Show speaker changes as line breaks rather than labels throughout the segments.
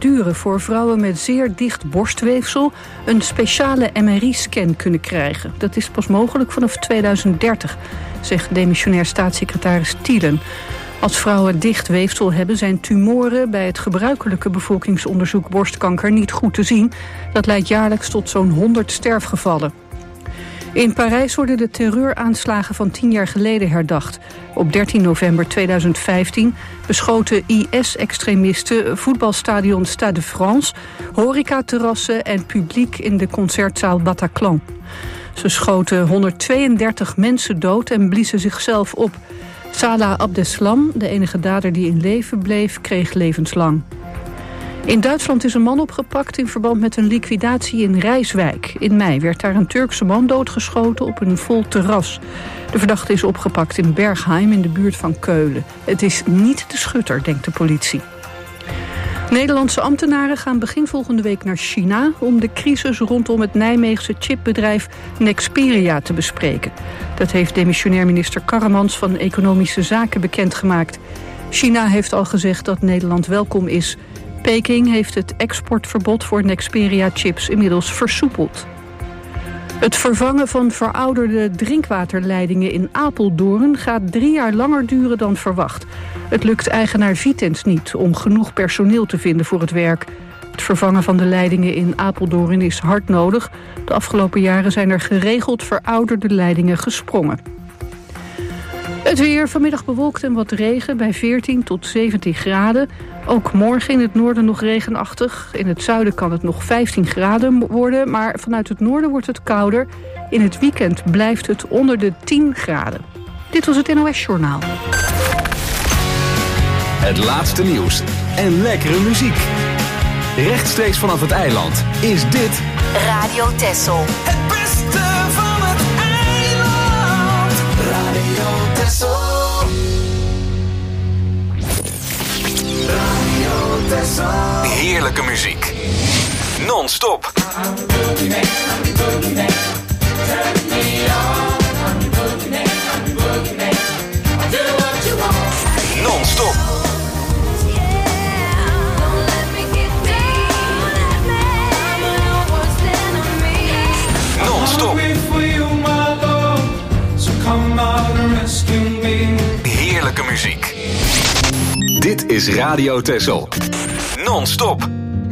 premaduren voor vrouwen met zeer dicht borstweefsel een speciale MRI-scan kunnen krijgen. Dat is pas mogelijk vanaf 2030, zegt demissionair staatssecretaris Thielen. Als vrouwen dicht weefsel hebben, zijn tumoren bij het gebruikelijke bevolkingsonderzoek borstkanker niet goed te zien. Dat leidt jaarlijks tot zo'n 100 sterfgevallen. In Parijs worden de terreuraanslagen van 10 jaar geleden herdacht. Op 13 november 2015 beschoten IS-extremisten voetbalstadion Stade de France, horecaterrassen en publiek in de concertzaal Bataclan. Ze schoten 132 mensen dood en bliezen zichzelf op. Salah Abdeslam, de enige dader die in leven bleef, kreeg levenslang. In Duitsland is een man opgepakt in verband met een liquidatie in Rijswijk. In mei werd daar een Turkse man doodgeschoten op een vol terras. De verdachte is opgepakt in Bergheim in de buurt van Keulen. Het is niet de schutter, denkt de politie. Nederlandse ambtenaren gaan begin volgende week naar China om de crisis rondom het Nijmeegse chipbedrijf Nexperia te bespreken. Dat heeft demissionair minister Karremans van Economische Zaken bekendgemaakt. China heeft al gezegd dat Nederland welkom is. Peking heeft het exportverbod voor Nexperia-chips inmiddels versoepeld. Het vervangen van verouderde drinkwaterleidingen in Apeldoorn gaat 3 jaar langer duren dan verwacht. Het lukt eigenaar Vitens niet om genoeg personeel te vinden voor het werk. Het vervangen van de leidingen in Apeldoorn is hard nodig. De afgelopen jaren zijn er geregeld verouderde leidingen gesprongen. Het weer, vanmiddag bewolkt en wat regen bij 14 tot 17 graden. Ook morgen in het noorden nog regenachtig. In het zuiden kan het nog 15 graden worden, maar vanuit het noorden wordt het kouder. In het weekend blijft het onder de 10 graden. Dit was het NOS Journaal.
Het laatste nieuws en lekkere muziek. Rechtstreeks vanaf het eiland is dit
Radio Texel.
Het beste van het eiland. Radio Texel. Radio Texel.
heerlijke muziek. Non-stop. Non-stop. Non-stop. Heerlijke muziek. Dit is Radio Texel. Non-stop.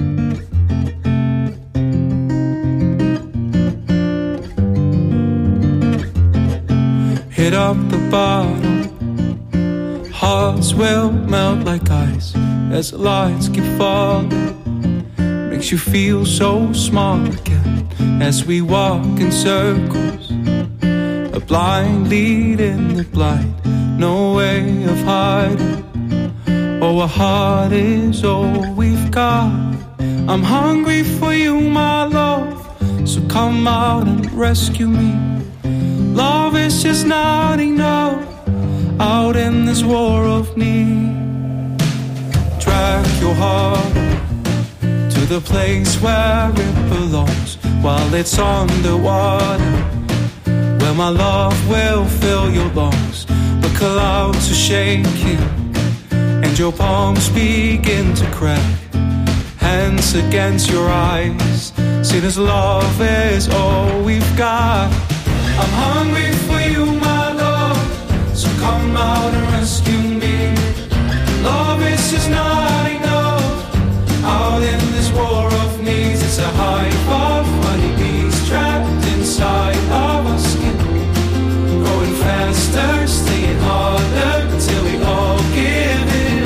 Hit up the bottom. Hearts will melt like ice as the lights keep falling. Makes you feel so small again as we walk in circles. A blind lead in the blind, no way of hiding. Oh, a heart is all we've got. I'm hungry for you, my love, so come out and rescue me. Love is just not enough out in this war of need. Drag your heart to the place where it belongs while it's underwater, where my love will fill your lungs. The clouds are shaking and your palms begin to crack. Hands against your eyes, see this love is all we've got. I'm hungry for you, my love, so come out and rescue me. Love is just not enough out in this war of needs. It's a hive of honeybees trapped inside of our skin, growing faster, staying harder until we all give in.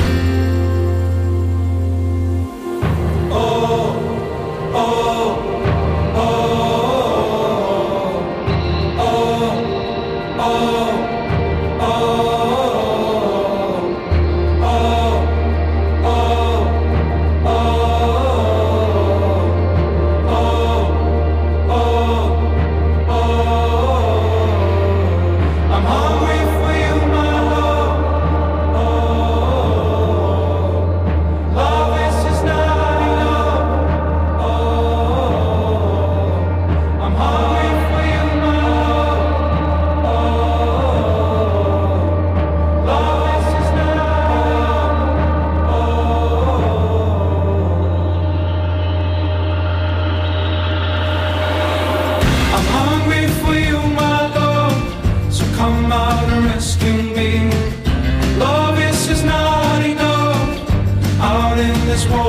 Oh, oh, oh.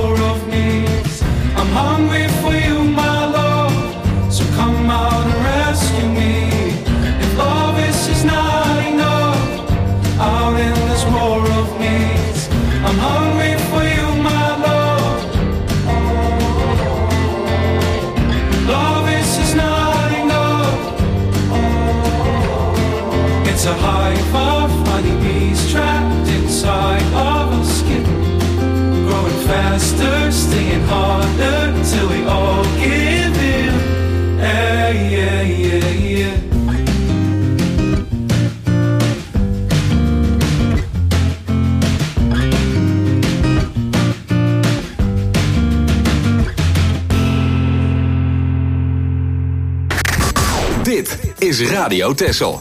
more of me. I'm hungry for you, my love, so come out and rescue me. If love is just not enough, out in this war of needs, I'm hungry for you, my love. Love is just not enough. It's a hive of honeybees trapped inside of a skin, growing faster, stinging harder, till we all give in. Yeah, yeah, yeah, yeah.
Dit is Radio Texel.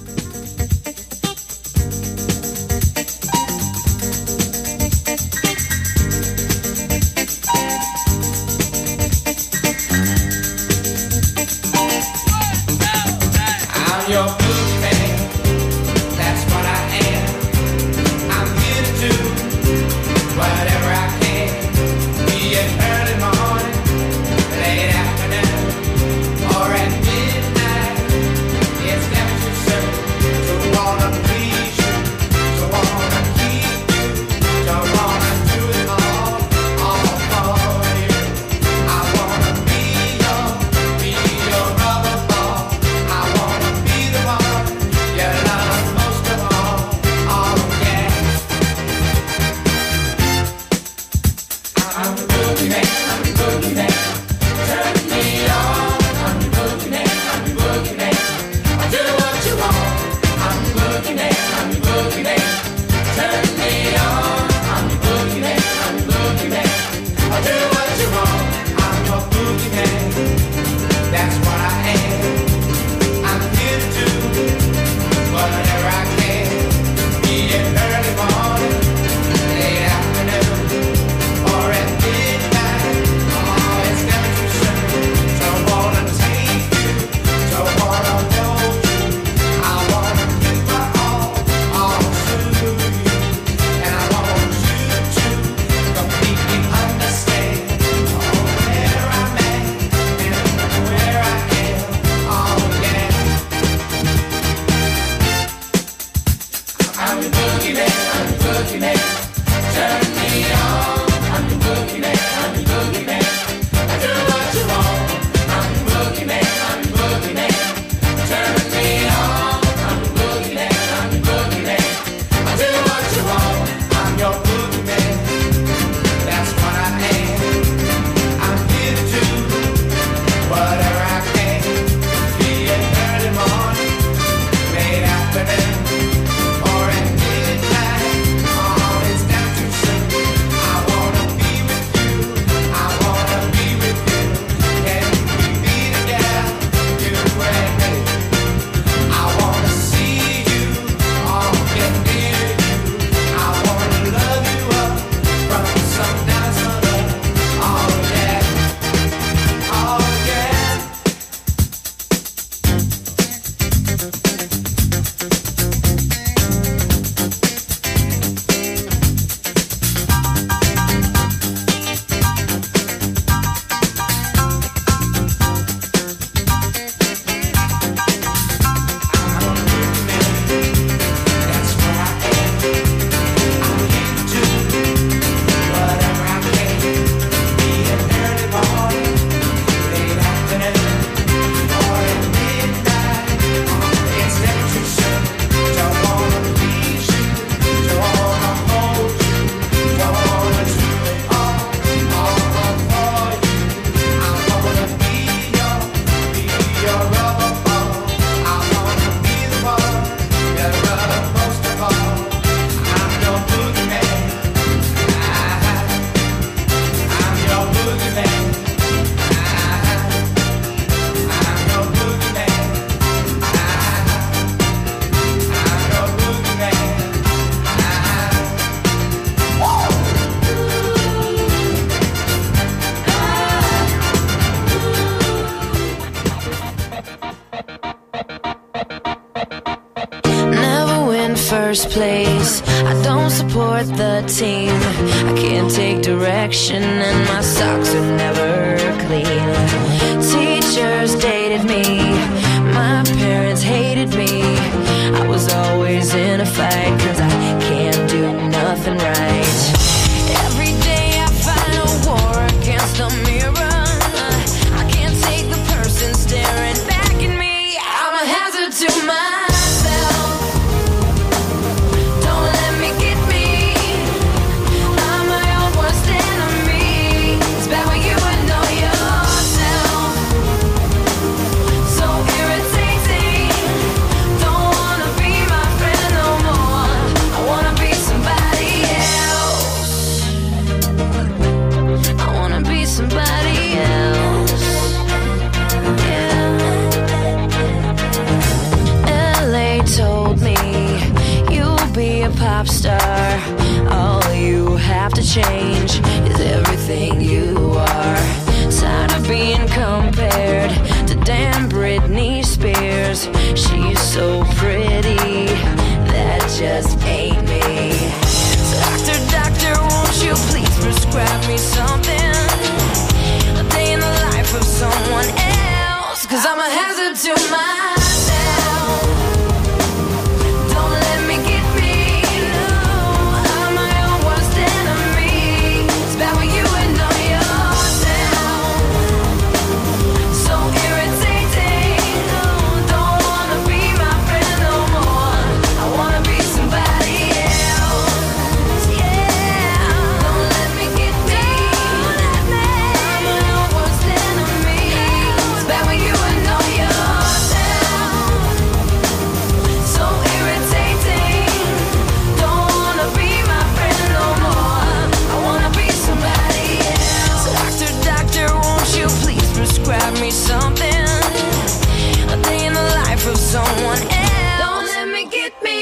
Or at midnight,
first place. I don't support the team. I can't take direction and my socks are never clean. Teachers dated me, my parents hated me. I was always in a fight 'cause I can't do nothing right. Every day I fight a war against a mirror. I can't take the person staring back at me. I'm a hazard to myself. Don't let me get me. I'm my own worst enemy. It's bad when you would know yourself. So irritating. Don't wanna be my friend no more. I wanna be somebody else. I wanna be somebody else. Yeah. LA told me you'll be a pop star. All you have to change is everything you are. Tired of being compared to damn Britney Spears. She's so pretty, that just ain't me. So doctor, won't you please prescribe me something? A day in the life of someone else, 'cause I'm a hazard to myself. Don't let me get me. No, I'm my own worst enemy. It's bad when you would know yourself. So irritating. No, don't wanna be my friend no more. I wanna be somebody else. Yeah. Don't let me get me. I'm my own worst enemy. It's bad when you would know yourself. So irritating. Don't wanna be my friend no more. I wanna be somebody else. So doctor, won't you please prescribe me something? A day in the life of someone else. Don't let me get me.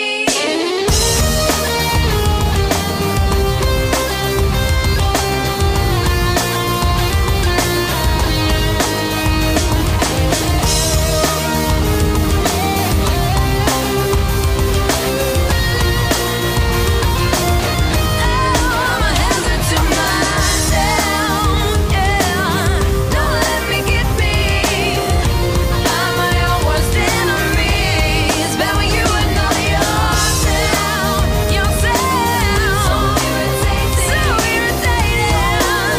I'm a hazard to myself, yeah. Don't let me get me. I'm my own worst enemy. It's bad when you would know yourself. So irritating.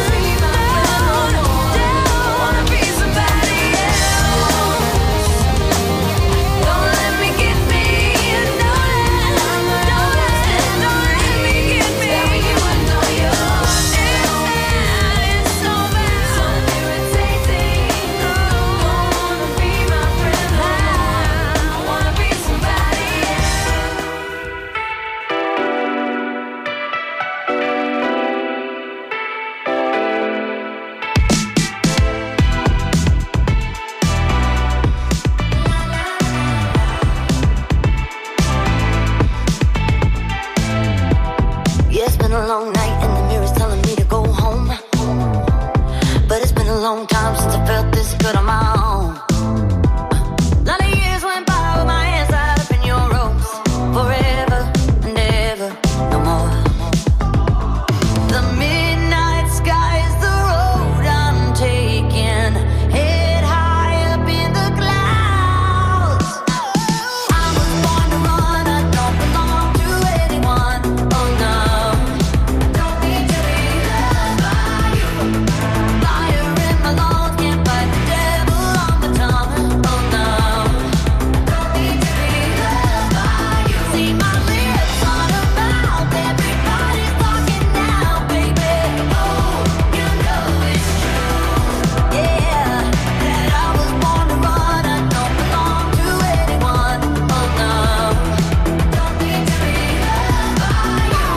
Don't wanna be somebody else. Don't let me get me. Don't let me get me. It's bad when you would know yourself. It's so bad. So irritating. Don't wanna be my friend. I wanna be somebody else.
Yeah, it's been a long night and the mirror's telling me to go home. But it's been a long time since I felt this good on my own. Lot of years went by with my hands tied up in your ropes. Forever and ever, no more. The midnight sky is the road I'm taking. Head high up in the clouds. I was born to run, I don't belong to anyone. Oh no, don't need to be loved by you. Fire in my lungs, can't fight the devil on my tongue. Oh no, don't need to be loved by you. See my lips on a mouth, everybody's talking now, baby. Oh, you know it's true. Yeah, that I was born to run, I don't belong to anyone. Oh no, don't need to be loved by you.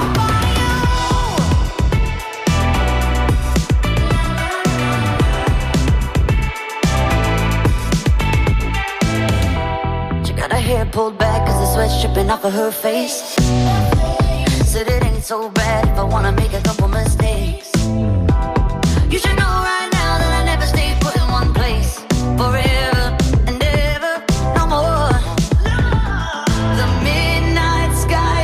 She got her hair pulled back 'cause the sweat's dripping off of her face. Said it ain't so bad if I wanna make a couple mistakes. You should know right now that I never stay put in one place. Forever and ever, no more. The midnight sky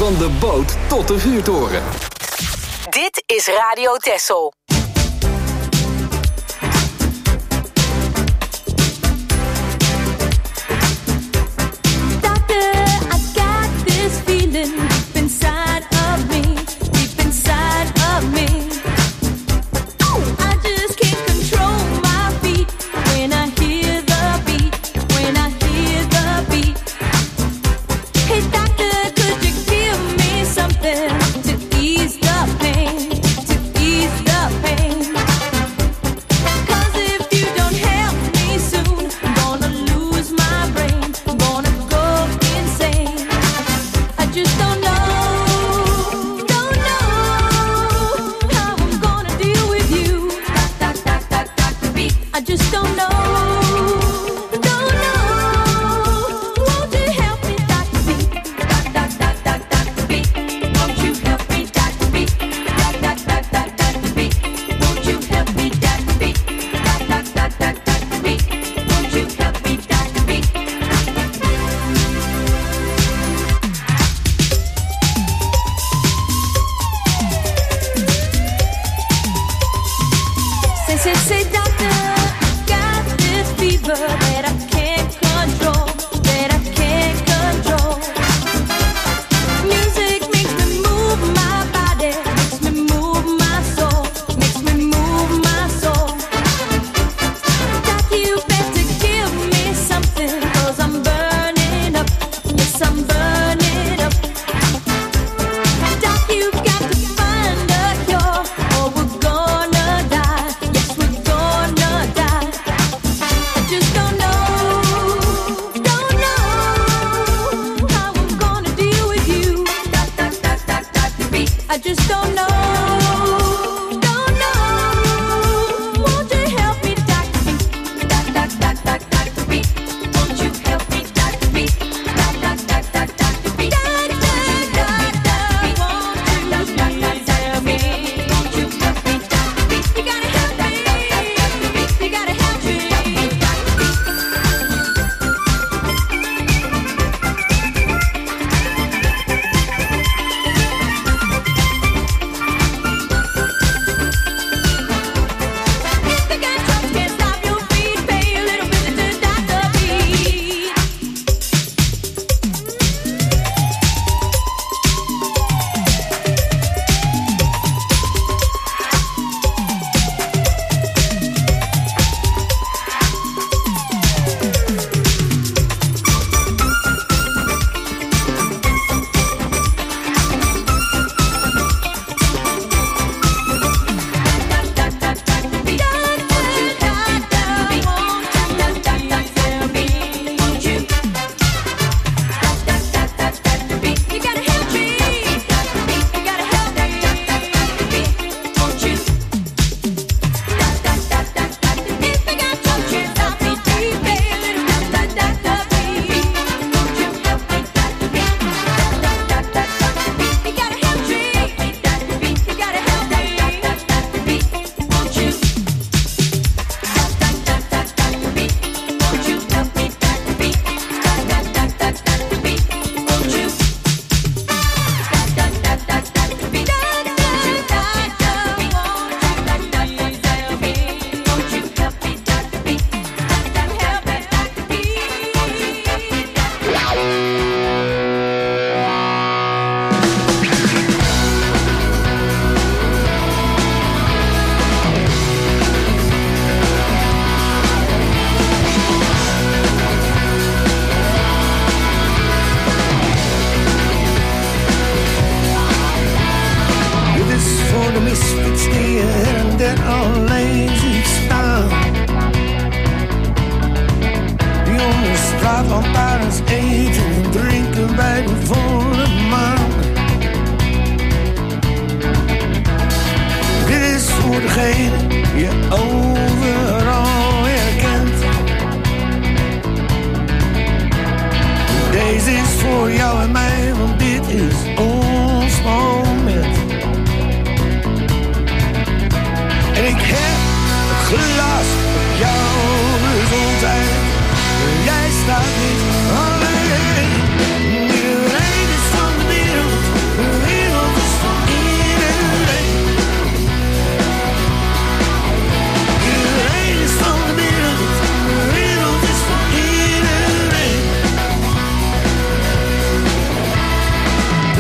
Van de boot tot de vuurtoren.
Dit is Radio Texel.
To ease the pain, to ease the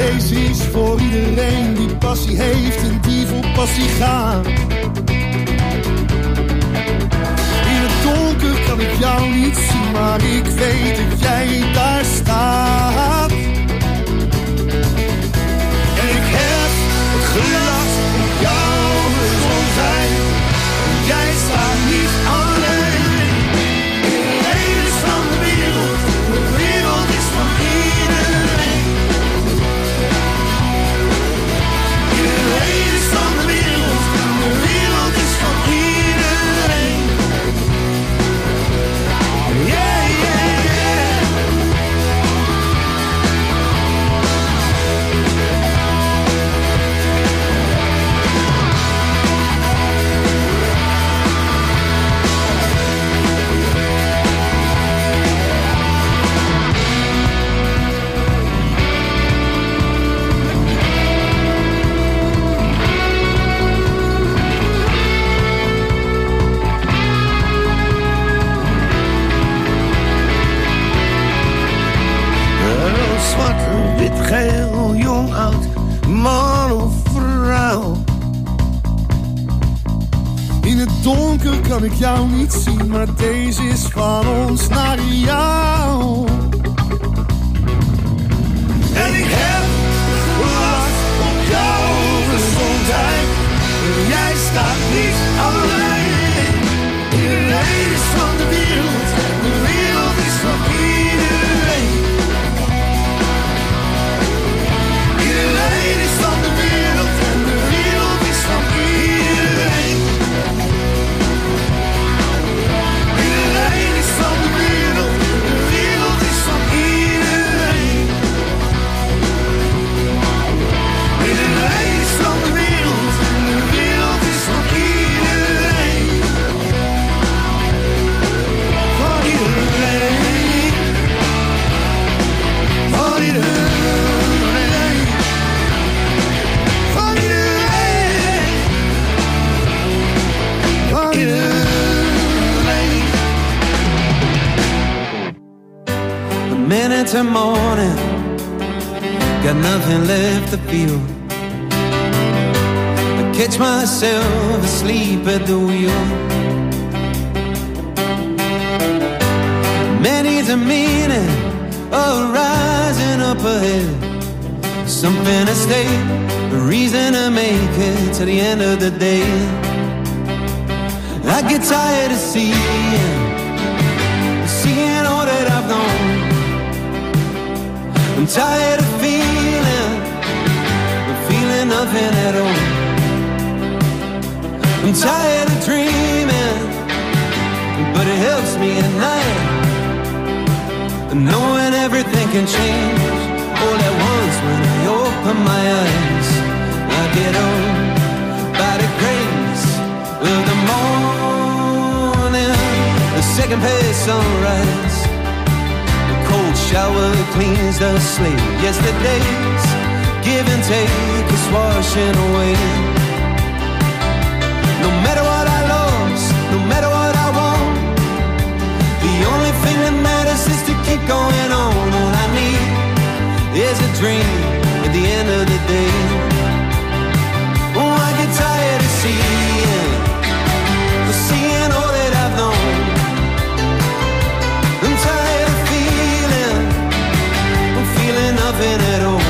Deze is voor iedereen die passie heeft en die voor passie gaat. In het donker kan ik jou niet zien, maar ik weet dat jij daar staat. En ik heb het gelast op jouw gezondheid. Jij staat niet alleen. Iedereen is van de wereld is van iedereen. Iedereen is van de wereld is van iedereen. Yeah, yeah, yeah. Zwart, wit, geel, jong, oud, man of vrouw. In het donker kan ik jou niet zien, maar deze is van ons naar jou. En ik heb gewacht op jouw gezondheid. Jij staat niet alleen. Iedereen is van de wereld is van iedereen. Iedereen is van de wereld en de wereld is van iedereen. Iedereen is van de wereld is van iedereen. Iedereen is van de wereld en de wereld is van iedereen. Van iedereen. Van iedereen.
Minutes and morning, got nothing left to feel. I catch myself asleep at the wheel. Many's a meaning of rising up ahead. Something to stay, a reason to make it to the end of the day. I get tired of seeing all that I've known. I'm tired of feeling nothing at all. I'm tired of dreaming, but it helps me at night, knowing everything can change all at once when I open my eyes. I get on by the grace of the morning, the second page sunrise. Cold shower cleans the slate. Yesterday's give and take is washing away. No matter what I lost, no matter what I want, the only thing that matters is to keep going on. All I need is a dream at the end of the day. Oh, I get tired of seeing all that I've known. I'm tired of feeling nothing at all.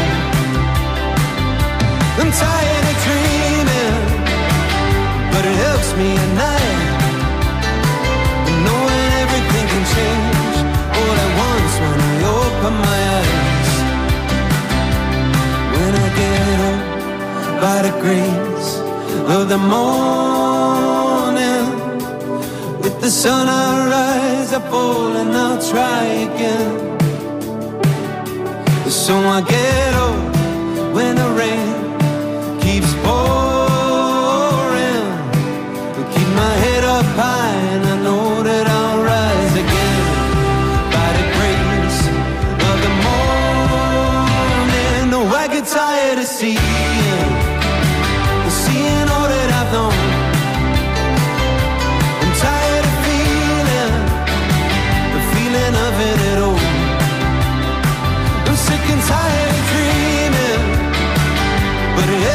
I'm tired of dreaming, but it helps me at night, knowing everything can change all at once when I open my eyes. When I get up by the grace of the morning, with the sun I rise, I fall and I'll try again. So I get up when the rain keeps pouring. Keep my head up high and I know that I'll rise again. By the grace of the morning. No, I get tired of seeing all that I've known. I'm tired of feeling of it at all. I'm sick and tired of dreaming,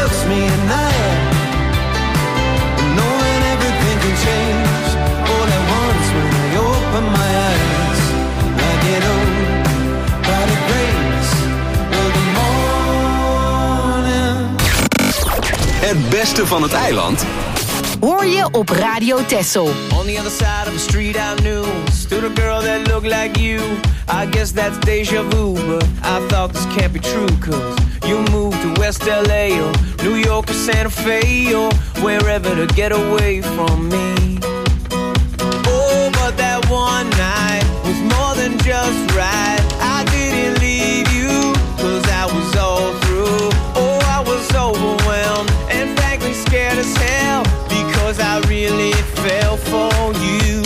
looks me at night, knowing everything can change all at once when I open my eyes. I get old by the grace of the morning.
Het beste van het eiland
hoor je op Radio Texel.
On the other side of the street I knew stood a girl that looked like you. I guess that's deja vu, but I thought this can't be true, cause you moved to West LA or New York or Santa Fe or wherever to get away from me. Oh, but that one night was more than just right. I didn't leave you, cause I was all through. Oh, I was overwhelmed and frankly scared as hell, because I really fell for you.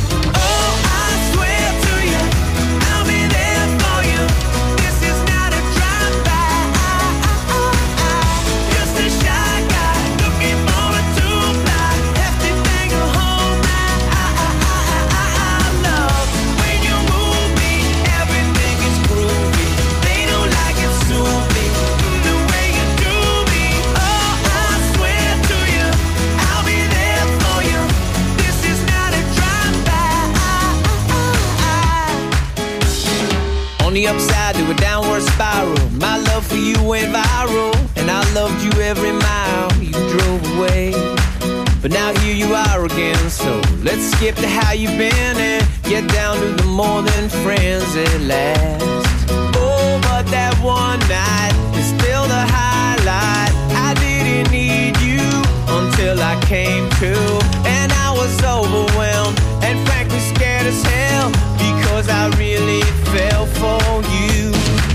On the upside to a downward spiral, my love for you went viral, and I loved you every mile you drove away. But now here you are again, so let's skip to how you've been and get down to the more than friends at last. Oh, but that one night is still the highlight. I didn't need you until I came to, and I was overwhelmed and frankly scared as hell, because I really fell for you.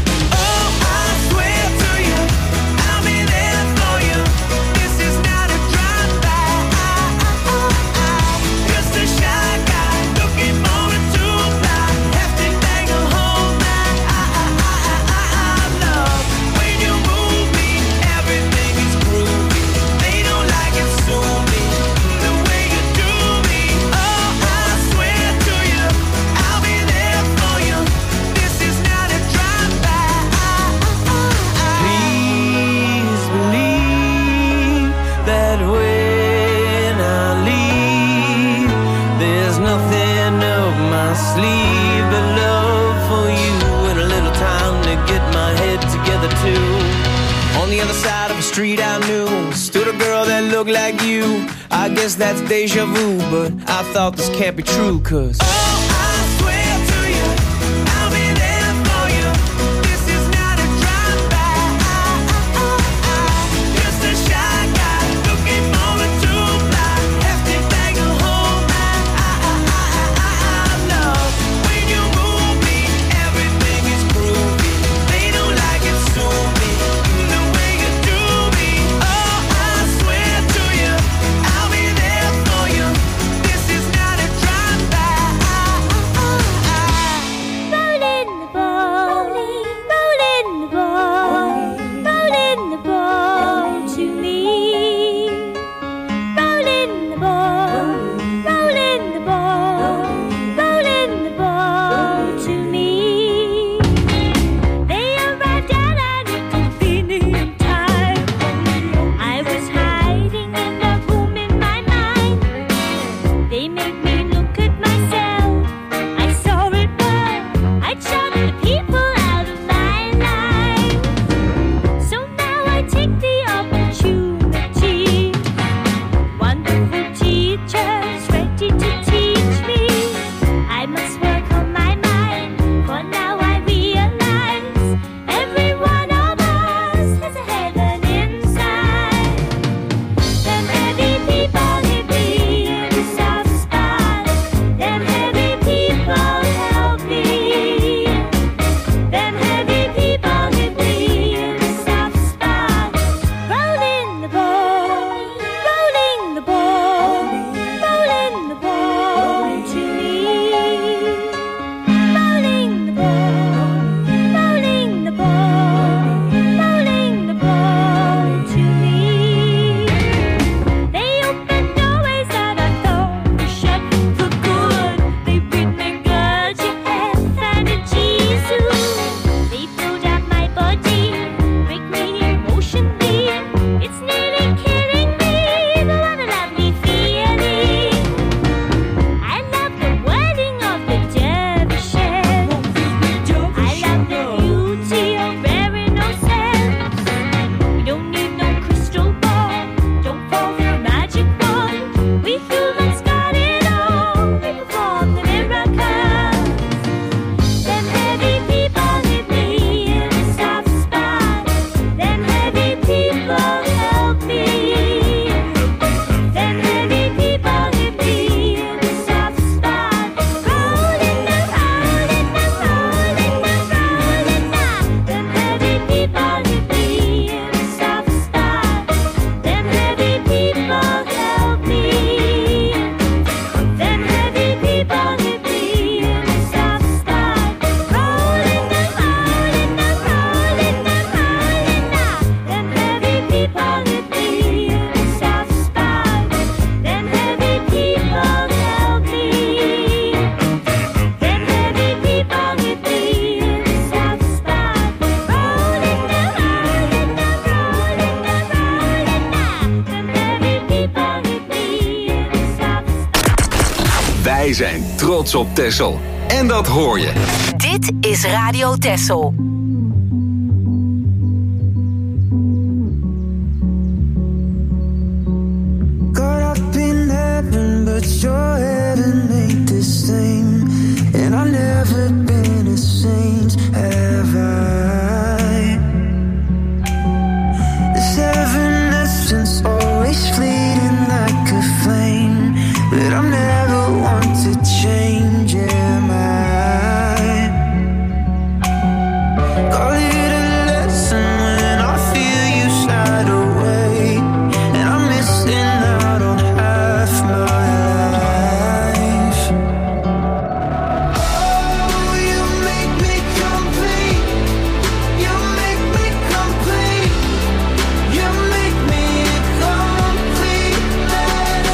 Street I knew stood a girl that looked like you. I guess that's deja vu, but I thought this can't be true, cause
Wij zijn trots op Texel. En dat hoor je.
Dit is Radio Texel.
Caught up in heaven, but your heaven ain't the same. And I've never been a saint, have I? This evanescence always fleeting like a flame, but I'm never one to change, am I? Call it a lesson when I feel you slide away, and I'm missing out on half my life. Oh, you make me complete. You make me complete. You make me completeness.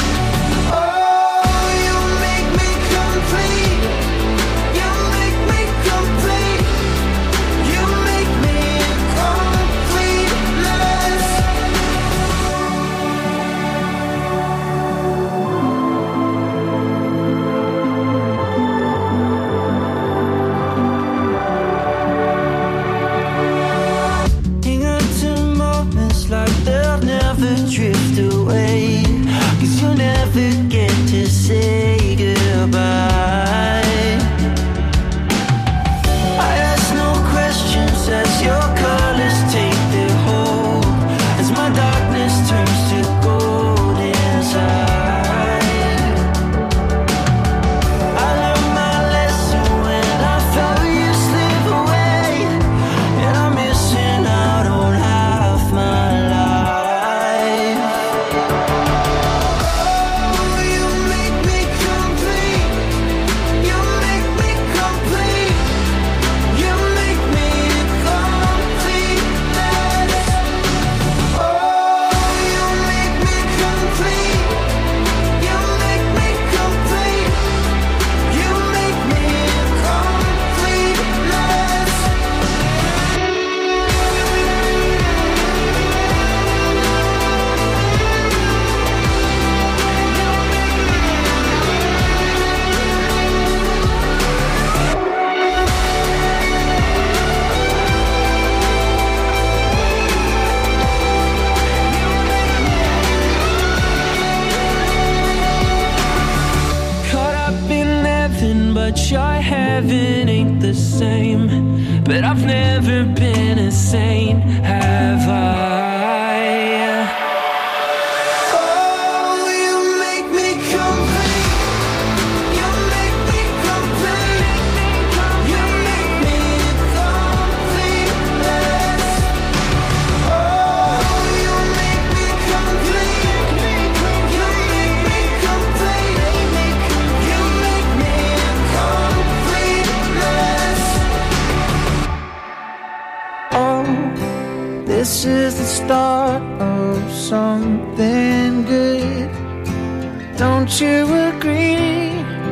Oh, you make me complete. You make me complete. You make me completeness. Hang on to moments like they'll never drift away, 'cause you'll never get to say goodbye. I ask no questions as your colors take their hold, as my darkness turns to gold inside. I learned my lesson when I felt you slip away, and I'm missing out on half my life. Oh, you make me complete. You make me complete. You make me completeness. Oh, you make me complete. You make me complete. You make me completeness. Caught up in heaven, but your heaven ain't the same. But I've never been a saint, have I? Oh, you make me complete. You make me complete. You make me completeness. Oh, you make me complete. You make me complete. You make me completeness. Oh, this is the start of something good. Don't you agree?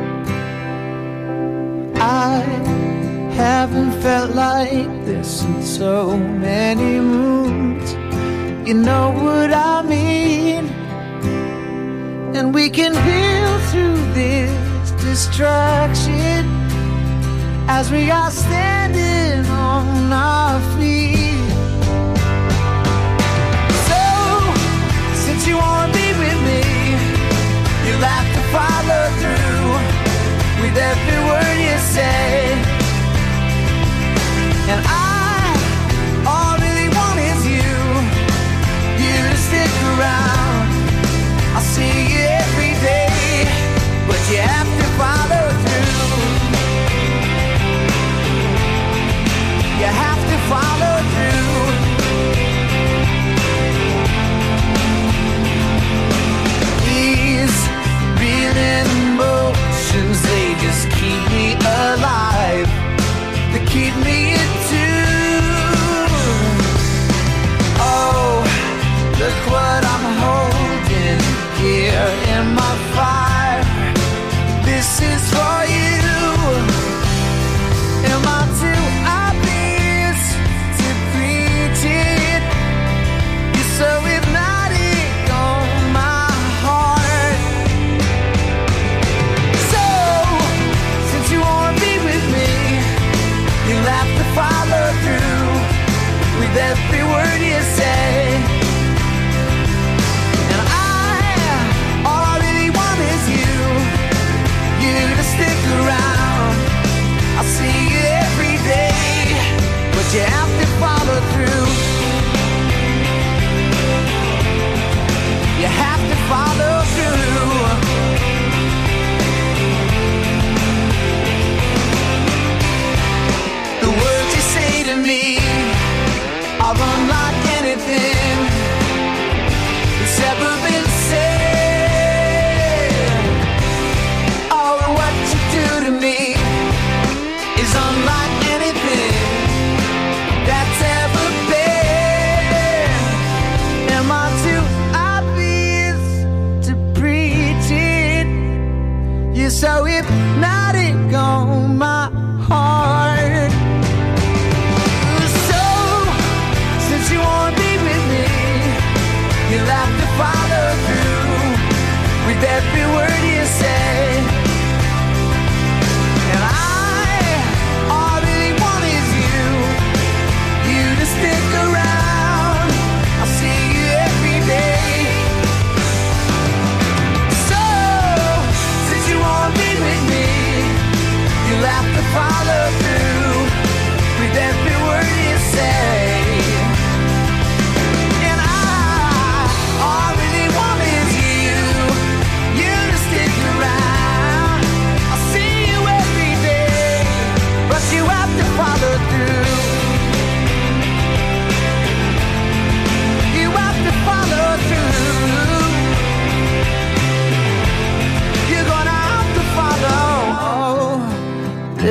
I haven't felt like this in so many moons. You know what I mean? And we can build through this distraction as we are standing on our feet. So, since you wanna be with me, you'll have to follow through with every word you say. And all I really want is you to stick around. I'll see you every day, but you have to follow through. You have to follow through.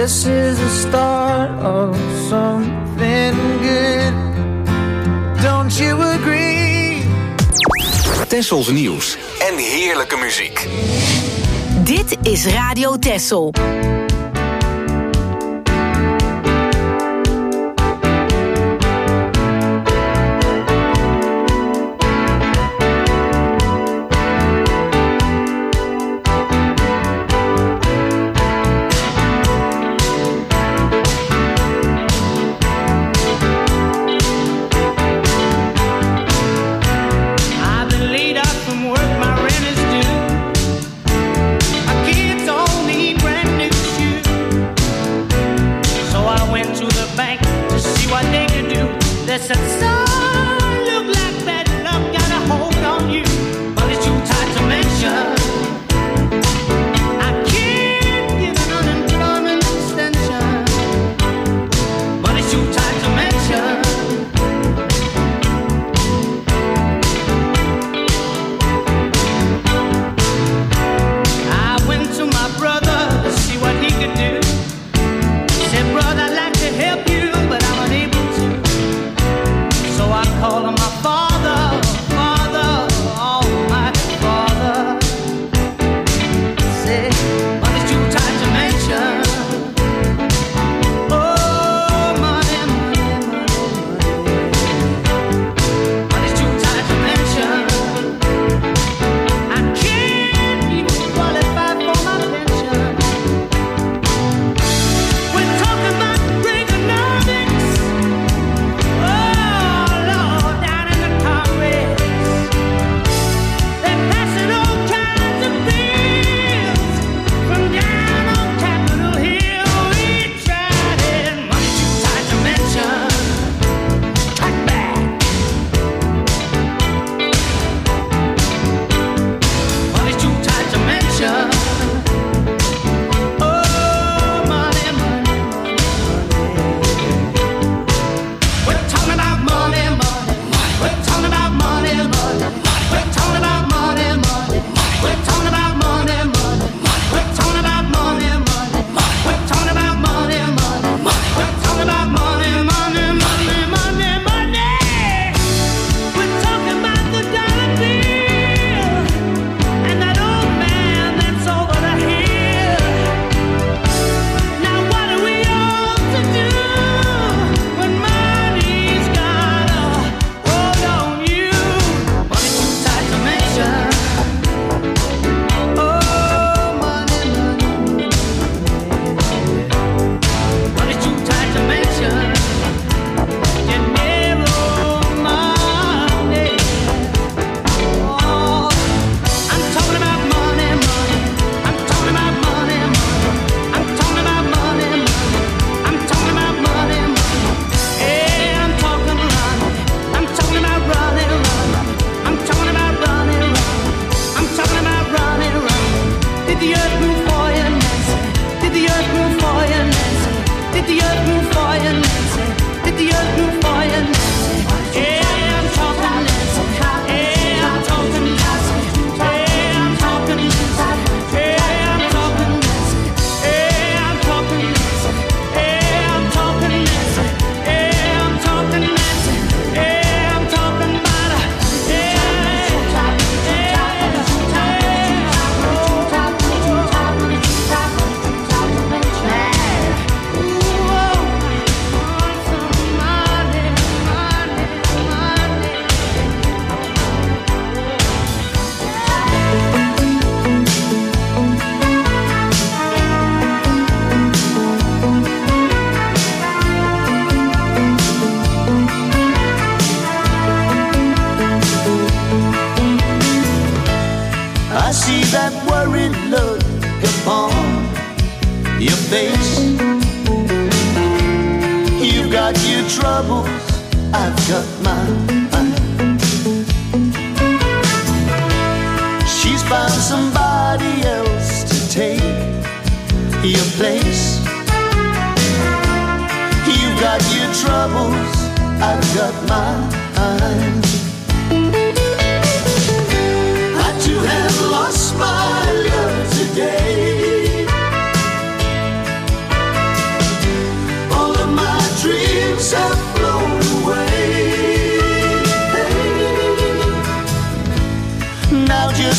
This is the start of something good. Don't you agree?
Tessels nieuws en heerlijke muziek.
Dit is Radio Tessel.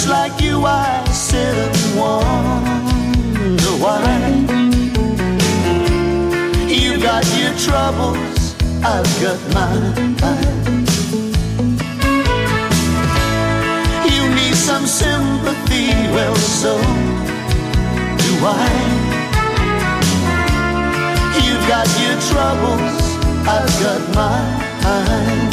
just like you, I sit and wonder why. You got your troubles, I've got mine. You need some sympathy, well, so do I. You've got your troubles, I've got mine.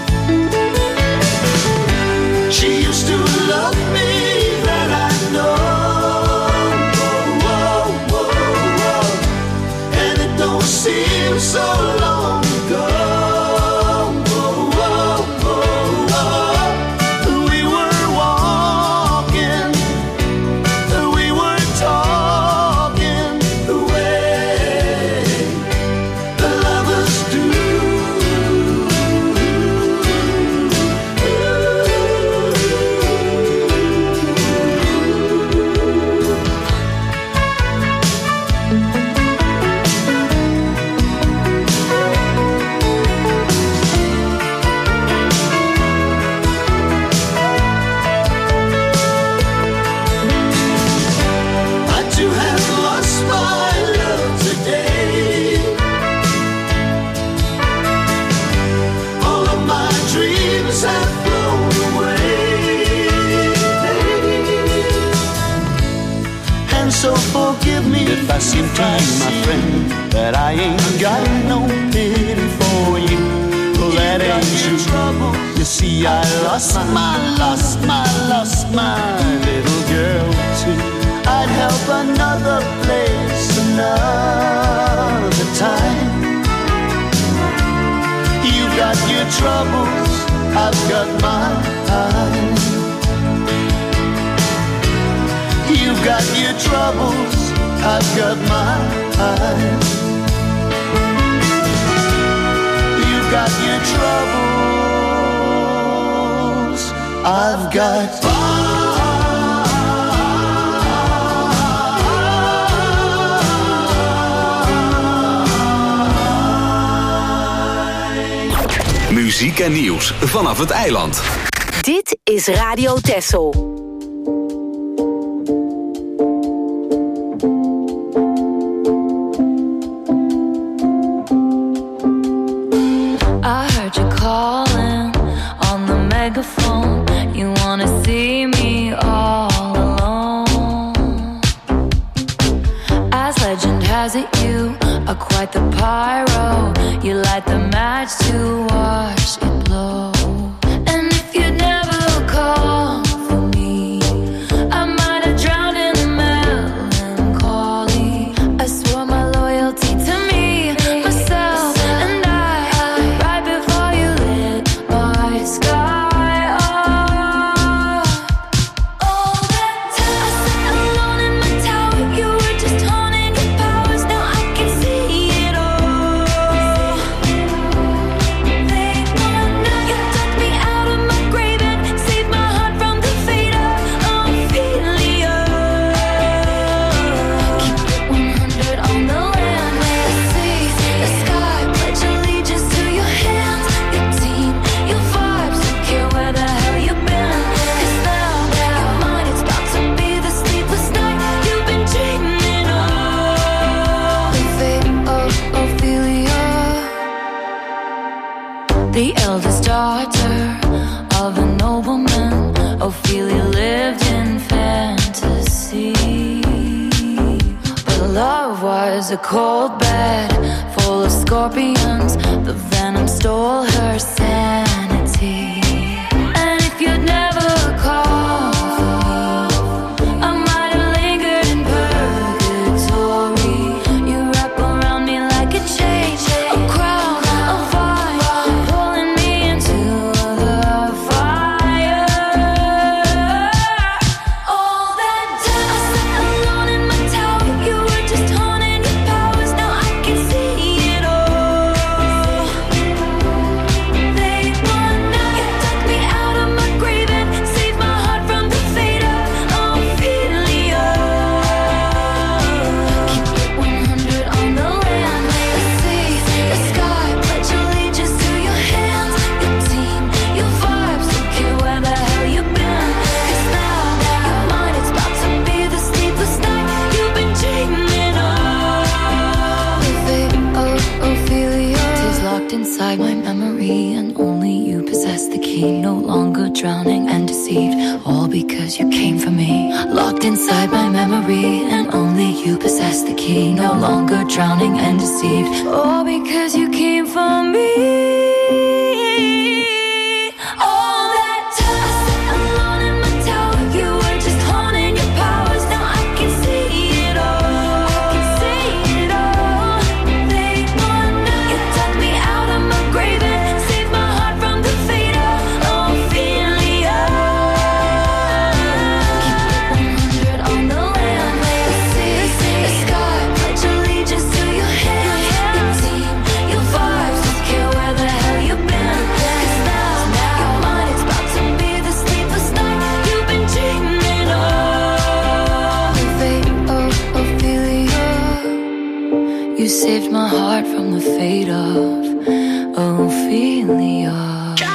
She used to love me, that I know. And it don't seem so long ago. We were walking, we were talking the way the lovers do. So forgive me if I seem to you, my friend, that I ain't got no pity for you. Well, that ain't true. You see, I lost my little girl too. I'd help another place another time. You've got your troubles, I've got mine. You've got your troubles, I've got mine. You've got your troubles, I've got
mine. Muziek en nieuws vanaf het eiland.
Dit is Radio Texel.
Calling on the megaphone, you wanna see me all alone. As legend has it, you are quite the pyro. You light the match to watch it blow. And if you'd never call for me, I might have drowned in the melancholy. I swore my loyalty to me, myself, and I. Right before you lit my sky up. All that time I sat alone in my tower, you were just honing your powers. Now I can see it all. They wanna know you took me out of my grave and saved my heart from the fate of Ophelia. Keep it 100 on the land, may I see the sky, pledge allegiance to your hands, your team, your vibes, don't care where the hell you've been. 'Cause now you're mine, it's about to be the sleepless night you've been dreaming of. The fate of Ophelia, the eldest daughter of a nobleman. Ophelia lived in fantasy, but love was a cold bed full of scorpions. The venom stole her sanity. And if you'd never call for me, I might have lingered in purgatory. You wrap around me like a chain, a crown, a vine, pulling me into the fire. All that time I sat alone in my tower, you were just honing your powers. Now I can see it all. no longer drowning and deceived. All because you came for me. Locked inside my memory, and only you possess the key. No longer drowning and deceived. All because you came for me. You saved my heart from the fate of Ophelia.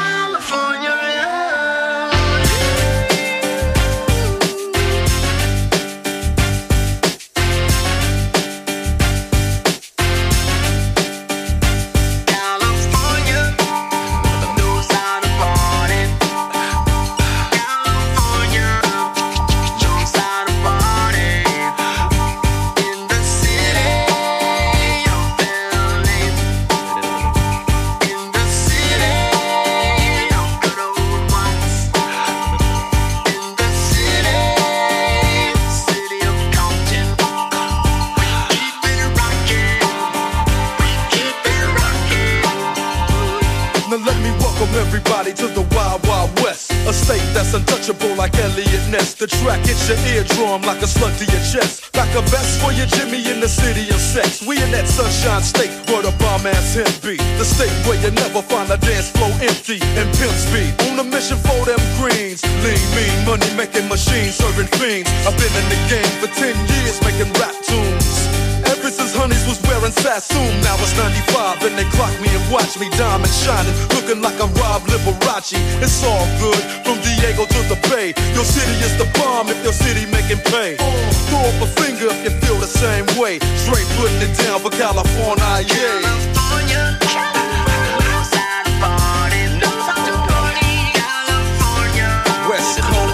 The track hits your eardrum like a slug to your chest. Like a vest for your Jimmy in the city of sex. We in that sunshine state where the bomb ass him be. The state where you never find a dance floor empty and pimp speed. On a mission for them greens. Lean, mean, money making machines serving fiends. I've been in the game for 10 years making rap tunes. Ever since Honeys was wearing Sassoon, now it's 95 and they clock me and watch me diamond shining, looking like I'm Rob Liberace. It's all good from Diego to the Bay. Your city is the bomb if your city making pay. Throw up a finger if you feel the same way. Straight putting it down for California, yeah. West Coast.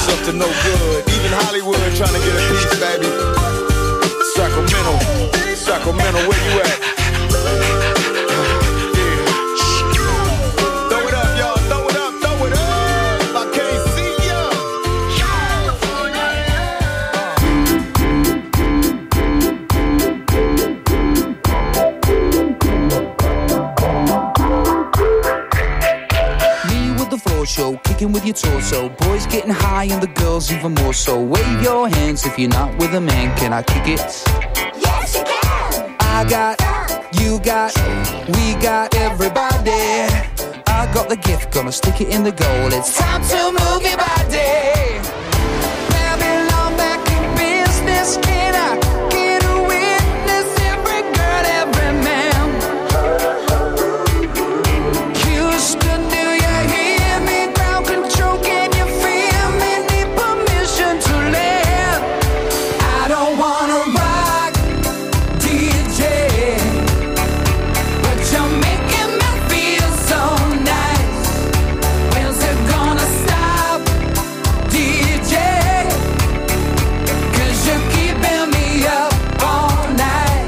is up to no good. Even Hollywood trying to get a piece, baby. Sacramento, where you at? Throw it up, y'all, throw it up, throw it up. I can't see ya.
Me with the floor show, kicking with your torso. Boys getting high and the girls even more so. Wave your hands if you're not with a man. Can I kick it?
Yes, you can.
I got, you got, we got everybody. I got the gift, gonna stick it in the goal. It's time to move your body. Babylon back in business. Can I get a witness? Every girl, every man. Houston, do you hear me? Ground control, can you feel me? Need permission to land. I don't wanna rock, DJ, but you're making me feel so nice. When's it gonna stop, DJ? 'Cause you're keeping me up all night.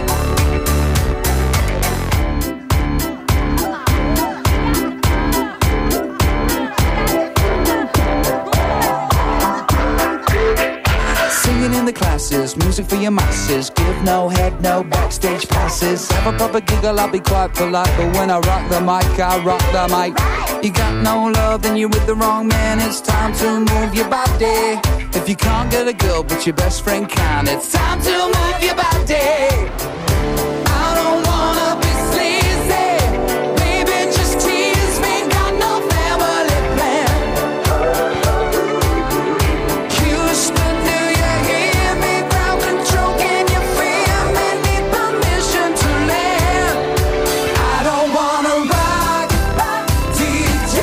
Singing in the classes, music for your masses. Give no head, no backstage passes. Have a proper giggle, I'll be quite polite. But when I rock the mic, I rock the mic. You got no love, then you're with the wrong man. It's time to move your body. If you can't get a girl, but your best friend can, it's time to move your body. I don't wanna be sleazy. Baby, just tease me. Got no family plan. Houston, do you hear me? Ground control, can you feel me? Need permission to land. I don't wanna rock, DJ,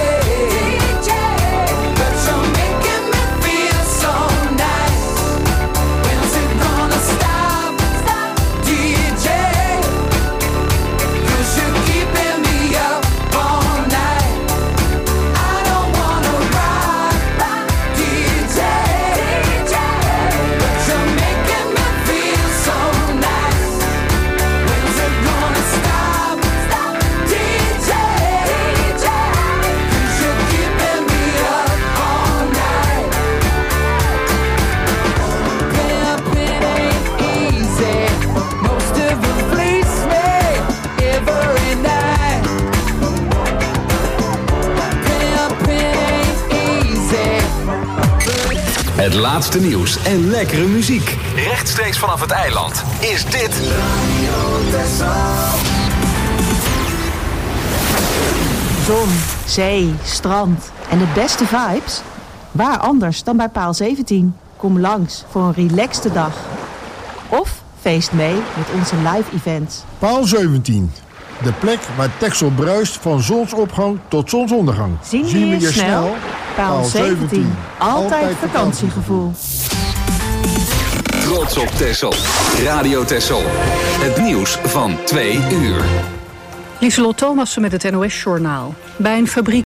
but you're making me feel so nice. When's it gonna stop, DJ? 'Cause you're keeping me up all night. I don't wanna rock, DJ, but you're making me feel so nice. When's it gonna stop, DJ? 'Cause you're keeping me up all night. Pimpin' ain't easy. Most of them fleece me every night. Pimpin' ain't easy.
Het laatste nieuws en lekkere muziek. Rechtstreeks vanaf het eiland is dit
Zon, zee, strand en de beste vibes? Waar anders dan bij Paal 17? Kom langs voor een relaxte dag. Of feest mee met onze live events.
Paal 17. De plek waar Texel bruist van zonsopgang tot zonsondergang.
Zien we je snel? Paal 17. Altijd vakantiegevoel.
Trots op Texel. Radio Texel. Het nieuws van 2 uur.
Lieselot Thomassen met het NOS-journaal. Bij een fabriek